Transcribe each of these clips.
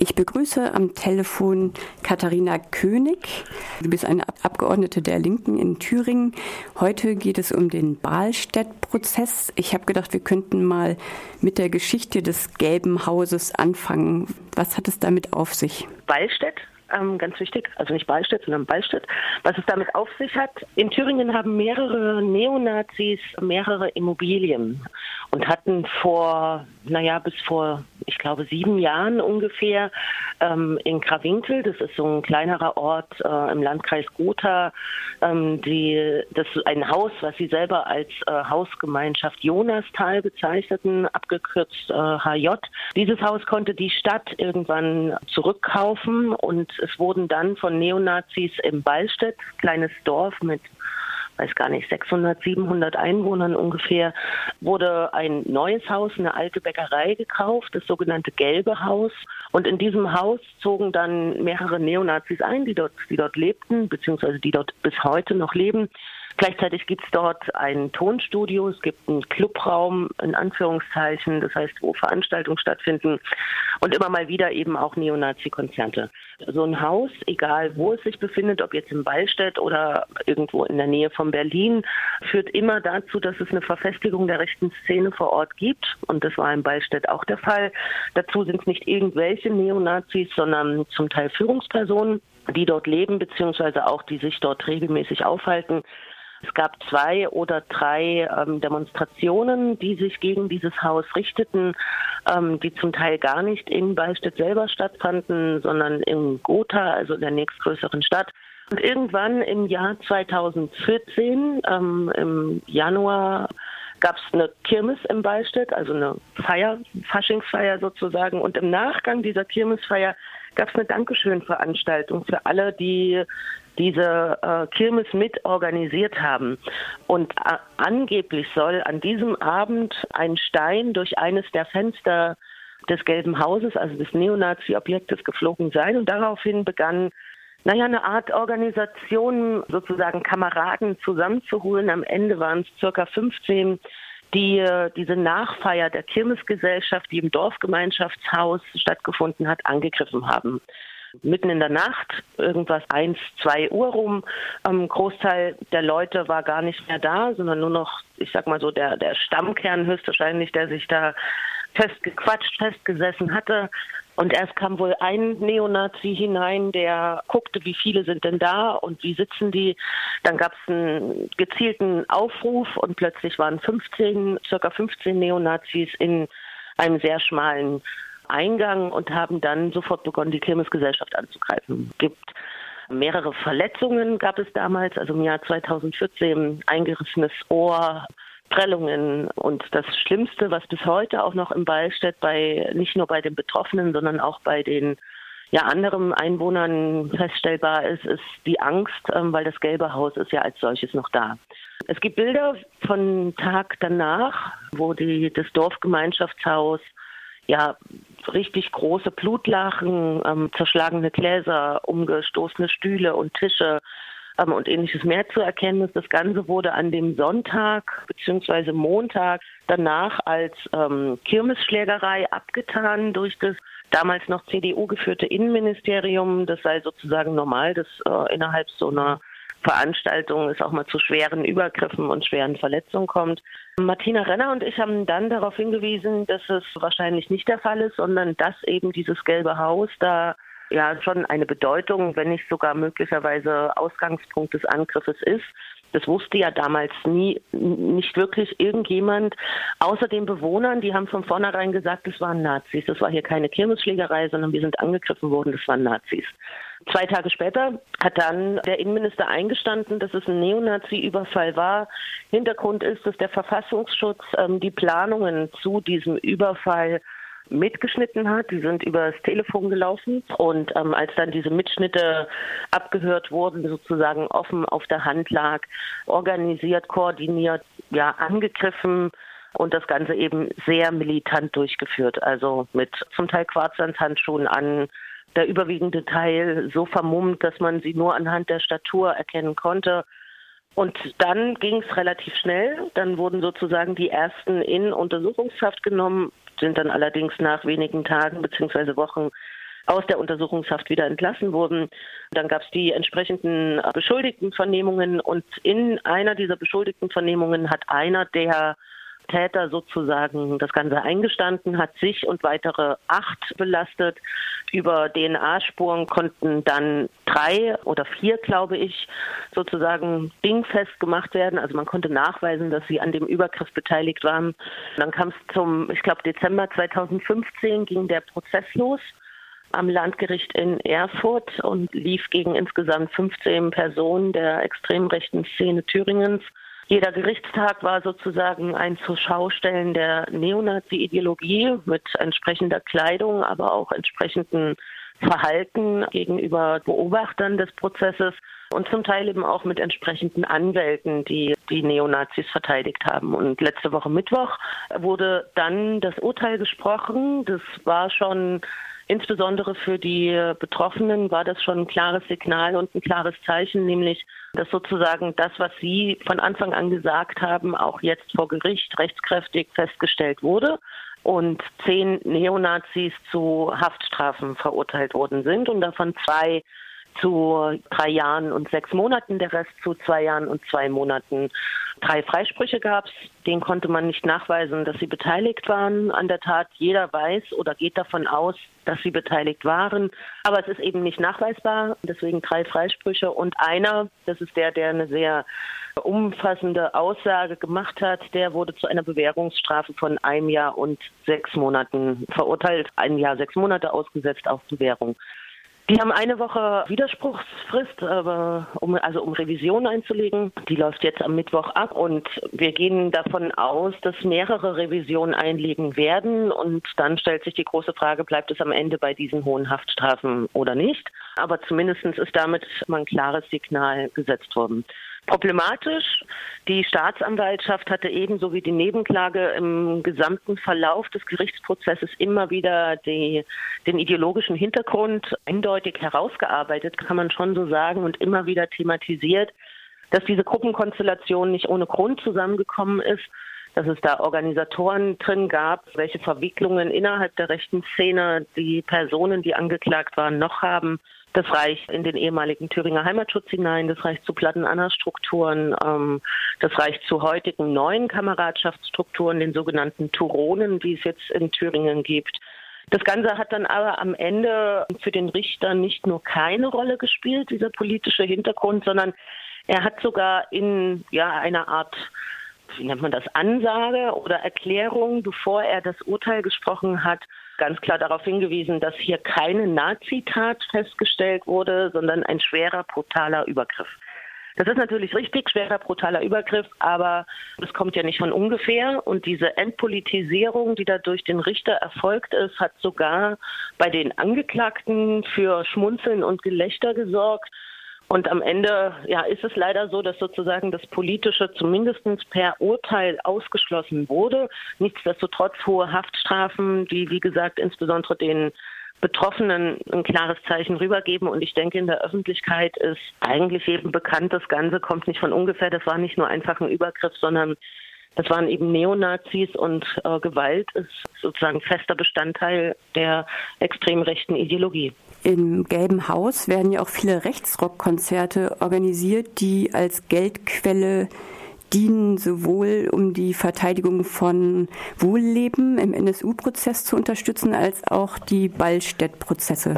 Ich begrüße am Telefon Katharina König. Du bist eine Abgeordnete der Linken in Thüringen. Heute geht es um den Bahlstedt-Prozess. Ich habe gedacht, wir könnten mal mit der Geschichte des Gelben Hauses anfangen. Was hat es damit auf sich? Bahlstedt, ganz wichtig, also nicht Ballstedt, sondern Bahlstedt. Was es damit auf sich hat, in Thüringen haben mehrere Neonazis mehrere Immobilien und hatten bis vor, ich glaube, 7 Jahren ungefähr in Krawinkel, das ist so ein kleinerer Ort im Landkreis Gotha, das ist ein Haus, was sie selber als Hausgemeinschaft Jonastal bezeichneten, abgekürzt HJ. Dieses Haus konnte die Stadt irgendwann zurückkaufen und es wurden dann von Neonazis im Bahlstedt, kleines Dorf mit 600, 700 Einwohnern ungefähr, wurde ein neues Haus, eine alte Bäckerei gekauft, das sogenannte Gelbe Haus. Und in diesem Haus zogen dann mehrere Neonazis ein, die dort lebten, beziehungsweise die dort bis heute noch leben. Gleichzeitig gibt es dort ein Tonstudio, es gibt einen Clubraum, in Anführungszeichen, das heißt, wo Veranstaltungen stattfinden und immer mal wieder eben auch Neonazi-Konzerte. So ein Haus, egal wo es sich befindet, ob jetzt in Bahlstedt oder irgendwo in der Nähe von Berlin, führt immer dazu, dass es eine Verfestigung der rechten Szene vor Ort gibt und das war in Bahlstedt auch der Fall. Dazu sind es nicht irgendwelche Neonazis, sondern zum Teil Führungspersonen, die dort leben, beziehungsweise auch die sich dort regelmäßig aufhalten. Es gab 2 oder 3 Demonstrationen, die sich gegen dieses Haus richteten, die zum Teil gar nicht in Bahlstedt selber stattfanden, sondern in Gotha, also der nächstgrößeren Stadt. Und irgendwann im Jahr 2014, im Januar, gab es eine Kirmes im Bahlstedt, also eine Faschingsfeier sozusagen. Und im Nachgang dieser Kirmesfeier gab es eine Dankeschön-Veranstaltung für alle, die diese Kirmes mit organisiert haben. Und angeblich soll an diesem Abend ein Stein durch eines der Fenster des Gelben Hauses, also des Neonazi-Objektes, geflogen sein. Und daraufhin begann eine Art Organisation, sozusagen Kameraden zusammenzuholen. Am Ende waren es ca. 15, die diese Nachfeier der Kirmesgesellschaft, die im Dorfgemeinschaftshaus stattgefunden hat, angegriffen haben. Mitten in der Nacht, irgendwas 1, 2 Uhr rum. Großteil der Leute war gar nicht mehr da, sondern nur noch, ich sag mal so, der Stammkern höchstwahrscheinlich, der sich da festgesessen hatte. Und erst kam wohl ein Neonazi hinein, der guckte, wie viele sind denn da und wie sitzen die. Dann gab es einen gezielten Aufruf und plötzlich waren ca. 15 Neonazis in einem sehr schmalen Eingang und haben dann sofort begonnen, die Kirmesgesellschaft anzugreifen. Es gibt mehrere Verletzungen, gab es damals, also im Jahr 2014 eingerissenes Ohr, Prellungen und das Schlimmste, was bis heute auch noch im Bahlstedt nicht nur bei den Betroffenen, sondern auch bei den anderen Einwohnern feststellbar ist die Angst, weil das Gelbe Haus ist ja als solches noch da. Es gibt Bilder von Tag danach, wo das Dorfgemeinschaftshaus richtig große Blutlachen, zerschlagene Gläser, umgestoßene Stühle und Tische und ähnliches mehr zu erkennen ist. Das Ganze wurde an dem Sonntag bzw. Montag danach als Kirmesschlägerei abgetan durch das damals noch CDU geführte Innenministerium. Das sei sozusagen normal, dass innerhalb so einer Veranstaltung es auch mal zu schweren Übergriffen und schweren Verletzungen kommt. Martina Renner und ich haben dann darauf hingewiesen, dass es wahrscheinlich nicht der Fall ist, sondern dass eben dieses Gelbe Haus da schon eine Bedeutung, wenn nicht sogar möglicherweise Ausgangspunkt des Angriffes ist. Das wusste ja damals nicht wirklich irgendjemand, außer den Bewohnern. Die haben von vornherein gesagt, das waren Nazis. Das war hier keine Kirmesschlägerei, sondern wir sind angegriffen worden, das waren Nazis. 2 Tage später hat dann der Innenminister eingestanden, dass es ein Neonazi-Überfall war. Hintergrund ist, dass der Verfassungsschutz die Planungen zu diesem Überfall mitgeschnitten hat. Die sind übers Telefon gelaufen und als dann diese Mitschnitte abgehört wurden, sozusagen offen auf der Hand lag, organisiert, koordiniert, angegriffen und das Ganze eben sehr militant durchgeführt. Also mit zum Teil Quarzhandschuhen an, der überwiegende Teil so vermummt, dass man sie nur anhand der Statur erkennen konnte. Und dann ging es relativ schnell. Dann wurden sozusagen die ersten in Untersuchungshaft genommen, sind dann allerdings nach wenigen Tagen bzw. Wochen aus der Untersuchungshaft wieder entlassen wurden. Dann gab es die entsprechenden Beschuldigtenvernehmungen und in einer dieser Beschuldigtenvernehmungen hat einer der Täter sozusagen das Ganze eingestanden, hat sich und weitere 8 belastet. Über DNA-Spuren konnten dann 3 oder 4, glaube ich, sozusagen dingfest gemacht werden. Also man konnte nachweisen, dass sie an dem Übergriff beteiligt waren. Dann kam es zum, ich glaube, Dezember 2015 ging der Prozess los am Landgericht in Erfurt und lief gegen insgesamt 15 Personen der extrem rechten Szene Thüringens. Jeder Gerichtstag war sozusagen ein Zurschaustellen der Neonazi-Ideologie mit entsprechender Kleidung, aber auch entsprechendem Verhalten gegenüber Beobachtern des Prozesses und zum Teil eben auch mit entsprechenden Anwälten, die die Neonazis verteidigt haben. Und letzte Woche Mittwoch wurde dann das Urteil gesprochen. Das war schon insbesondere für die Betroffenen war das schon ein klares Signal und ein klares Zeichen, nämlich, dass sozusagen das, was sie von Anfang an gesagt haben, auch jetzt vor Gericht rechtskräftig festgestellt wurde und 10 Neonazis zu Haftstrafen verurteilt worden sind und davon 2 zu 3 Jahren und 6 Monaten, der Rest zu 2 Jahren und 2 Monaten. 3 Freisprüche gab es, denen konnte man nicht nachweisen, dass sie beteiligt waren an der Tat. Jeder weiß oder geht davon aus, dass sie beteiligt waren, aber es ist eben nicht nachweisbar, deswegen 3 Freisprüche und einer, das ist der eine sehr umfassende Aussage gemacht hat, der wurde zu einer Bewährungsstrafe von 1 Jahr und 6 Monaten verurteilt, 1 Jahr 6 Monate ausgesetzt auf Bewährung. Die haben eine Woche Widerspruchsfrist, um Revision einzulegen. Die läuft jetzt am Mittwoch ab und wir gehen davon aus, dass mehrere Revisionen einlegen werden und dann stellt sich die große Frage, bleibt es am Ende bei diesen hohen Haftstrafen oder nicht? Aber zumindest ist damit mal ein klares Signal gesetzt worden. Problematisch, die Staatsanwaltschaft hatte ebenso wie die Nebenklage im gesamten Verlauf des Gerichtsprozesses immer wieder den ideologischen Hintergrund eindeutig herausgearbeitet, kann man schon so sagen, und immer wieder thematisiert, dass diese Gruppenkonstellation nicht ohne Grund zusammengekommen ist, dass es da Organisatoren drin gab, welche Verwicklungen innerhalb der rechten Szene die Personen, die angeklagt waren, noch haben. Das reicht in den ehemaligen Thüringer Heimatschutz hinein, das reicht zu Platten-Anna-Strukturen, das reicht zu heutigen neuen Kameradschaftsstrukturen, den sogenannten Turonen, die es jetzt in Thüringen gibt. Das Ganze hat dann aber am Ende für den Richter nicht nur keine Rolle gespielt, dieser politische Hintergrund, sondern er hat sogar in einer Art, wie nennt man das, Ansage oder Erklärung, bevor er das Urteil gesprochen hat, ganz klar darauf hingewiesen, dass hier keine Nazitat festgestellt wurde, sondern ein schwerer, brutaler Übergriff. Das ist natürlich richtig, schwerer, brutaler Übergriff, aber das kommt ja nicht von ungefähr. Und diese Entpolitisierung, die da durch den Richter erfolgt ist, hat sogar bei den Angeklagten für Schmunzeln und Gelächter gesorgt. Und am Ende ist es leider so, dass sozusagen das Politische zumindest per Urteil ausgeschlossen wurde. Nichtsdestotrotz hohe Haftstrafen, die, wie gesagt, insbesondere den Betroffenen ein klares Zeichen rübergeben. Und ich denke, in der Öffentlichkeit ist eigentlich eben bekannt, das Ganze kommt nicht von ungefähr. Das war nicht nur einfach ein Übergriff, sondern das waren eben Neonazis und Gewalt ist sozusagen fester Bestandteil der extrem rechten Ideologie. Im Gelben Haus werden ja auch viele Rechtsrockkonzerte organisiert, die als Geldquelle dienen, sowohl um die Verteidigung von Wohlleben im NSU-Prozess zu unterstützen, als auch die Ballstedt-Prozesse.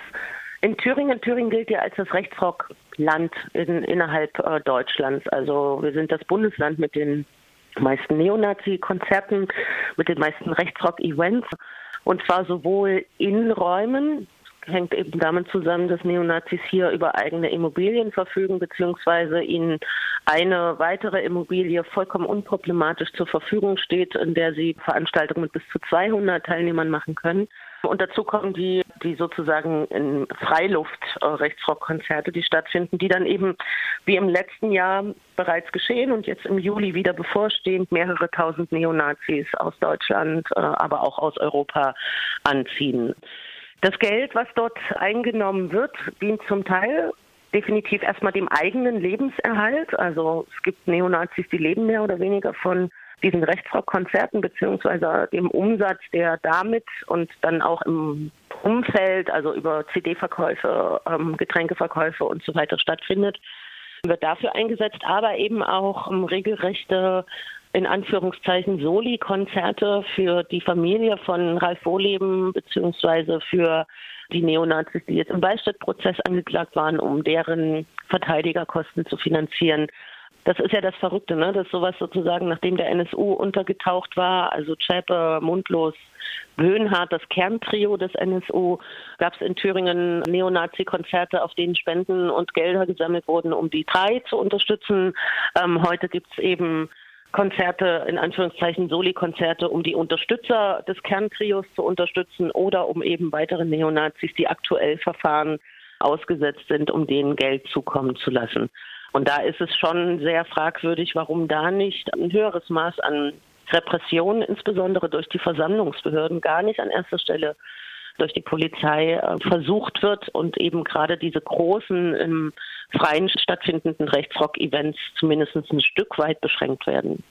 In Thüringen gilt ja als das Rechtsrockland innerhalb Deutschlands. Also wir sind das Bundesland mit den meisten Neonazi-Konzerten, mit den meisten Rechtsrock-Events. Und zwar sowohl in Räumen, hängt eben damit zusammen, dass Neonazis hier über eigene Immobilien verfügen, beziehungsweise ihnen eine weitere Immobilie vollkommen unproblematisch zur Verfügung steht, in der sie Veranstaltungen mit bis zu 200 Teilnehmern machen können. Und dazu kommen die sozusagen in Freiluft Rechtsrockkonzerte, die stattfinden, die dann eben wie im letzten Jahr bereits geschehen und jetzt im Juli wieder bevorstehend mehrere tausend Neonazis aus Deutschland, aber auch aus Europa anziehen. Das Geld, was dort eingenommen wird, dient zum Teil definitiv erstmal dem eigenen Lebenserhalt. Also es gibt Neonazis, die leben mehr oder weniger von diesen Rechtsrockkonzerten beziehungsweise dem Umsatz, der damit und dann auch im Umfeld, also über CD-Verkäufe, Getränkeverkäufe und so weiter stattfindet, wird dafür eingesetzt, aber eben auch regelrechte, in Anführungszeichen, Soli-Konzerte für die Familie von Ralf Wohleben beziehungsweise für die Neonazis, die jetzt im Beistädt-Prozess angeklagt waren, um deren Verteidigerkosten zu finanzieren. Das ist ja das Verrückte, ne? Dass sowas sozusagen, nachdem der NSU untergetaucht war, also Zschäpe, Mundlos, Böhnhardt, das Kerntrio des NSU, gab es in Thüringen Neonazi-Konzerte, auf denen Spenden und Gelder gesammelt wurden, um die drei zu unterstützen. Heute gibt es eben Konzerte, in Anführungszeichen Soli-Konzerte, um die Unterstützer des Kerntrios zu unterstützen oder um eben weitere Neonazis, die aktuell Verfahren ausgesetzt sind, um denen Geld zukommen zu lassen. Und da ist es schon sehr fragwürdig, warum da nicht ein höheres Maß an Repression, insbesondere durch die Versammlungsbehörden, gar nicht an erster Stelle durch die Polizei versucht wird und eben gerade diese großen, im Freien stattfindenden Rechtsrock-Events zumindest ein Stück weit beschränkt werden.